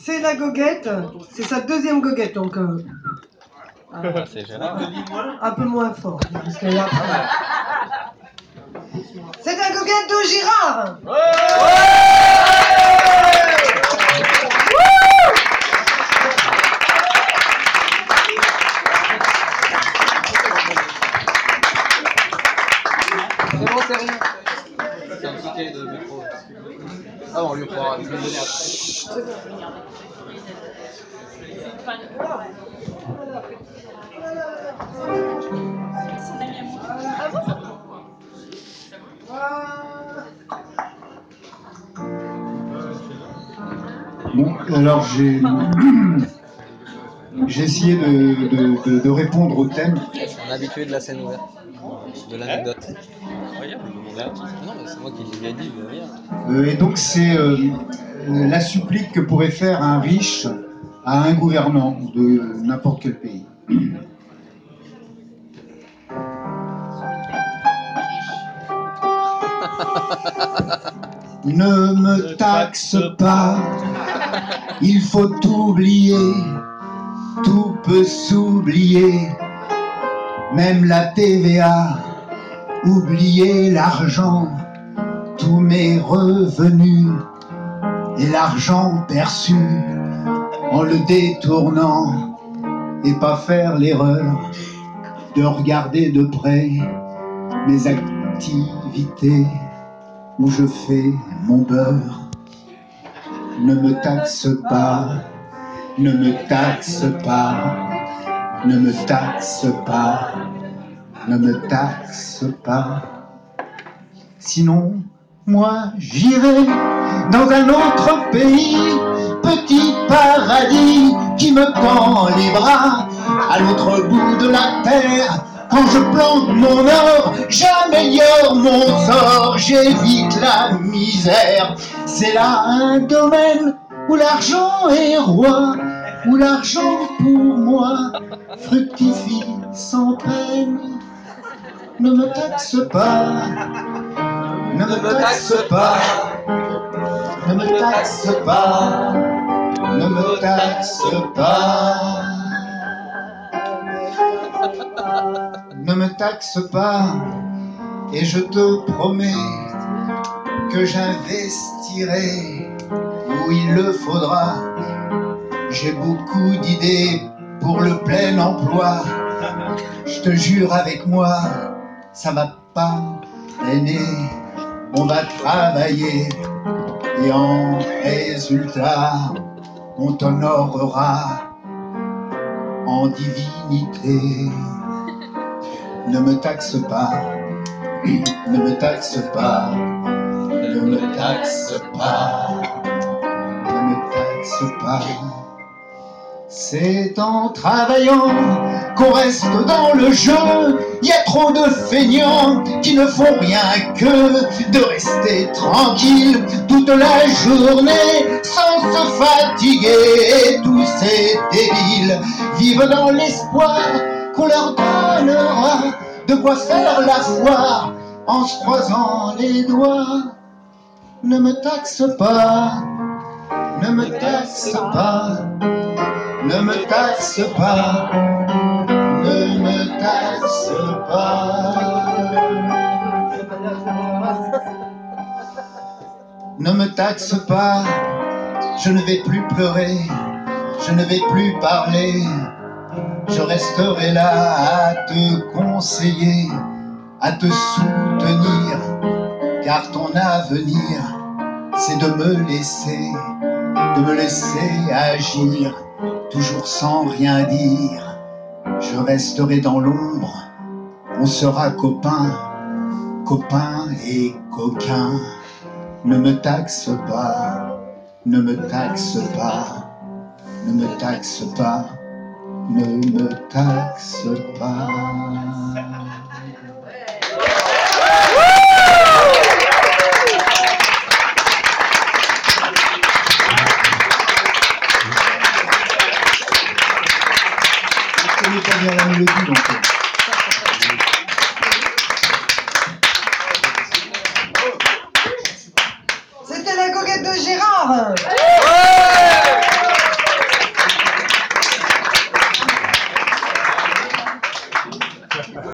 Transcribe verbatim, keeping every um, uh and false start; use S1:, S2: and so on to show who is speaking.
S1: c'est la goguette, c'est sa deuxième goguette, donc euh,
S2: Ah, c'est gênant.
S1: un peu moins fort. Parce que là, c'est la goguette de Girard.
S3: C'est bon, c'est rien. C'est un ticket de métro. Ah, on lui prend, je vais le donner après.
S4: Bon, alors j'ai j'ai essayé de, de, de, de répondre au thème.
S2: Je suis un habitué de la scène ouverte, de l'anecdote. Incroyable, non, mais c'est moi qui l'ai dit, il veut rien.
S4: Euh, et donc c'est euh, la supplique que pourrait faire un riche à un gouvernant de n'importe quel pays. Ne me taxe pas, il faut oublier, tout peut s'oublier, même la T V A, oublier l'argent, tous mes revenus et l'argent perçu en le détournant et pas faire l'erreur de regarder de près mes activités où je fais mon beurre. Ne me taxe pas, ne me taxe pas, ne me taxe pas, ne me taxe pas. Sinon, moi j'irai dans un autre pays, petit paradis qui me tend les bras, à l'autre bout de la terre. Quand je plante mon or, j'améliore mon sort, j'évite la misère. C'est là un domaine où l'argent est roi, où l'argent pour moi fructifie sans peine. Ne me taxe pas, ne me taxe pas, ne me taxe pas, ne me taxe pas. Ne me taxe pas, et je te promets que j'investirai où il le faudra. J'ai beaucoup d'idées pour le plein emploi. Je te jure, avec moi, ça va pas traîner. On va travailler et en résultat, on t'honorera en divinité. Ne me taxe pas, ne me taxe pas, ne me taxe pas, ne me taxe pas. C'est en travaillant qu'on reste dans le jeu. Il y a trop de feignants qui ne font rien que de rester tranquille toute la journée sans se fatiguer. Et tous ces débiles vivent dans l'espoir qu'on leur donnera de quoi faire la foire en se croisant les doigts. Ne me taxe pas, ne me taxe pas, ne me taxe pas, ne me taxe pas. Ne me taxe pas, je ne vais plus pleurer, je ne vais plus parler. Je resterai là à te conseiller, à te soutenir, car ton avenir, c'est de me laisser, de me laisser agir, toujours sans rien dire. Je resterai dans l'ombre, on sera copains, copains et coquins. Ne me taxe pas, ne me taxe pas, ne me taxe pas. Ne me taxe pas. Je connais pas bien la mélodie donc.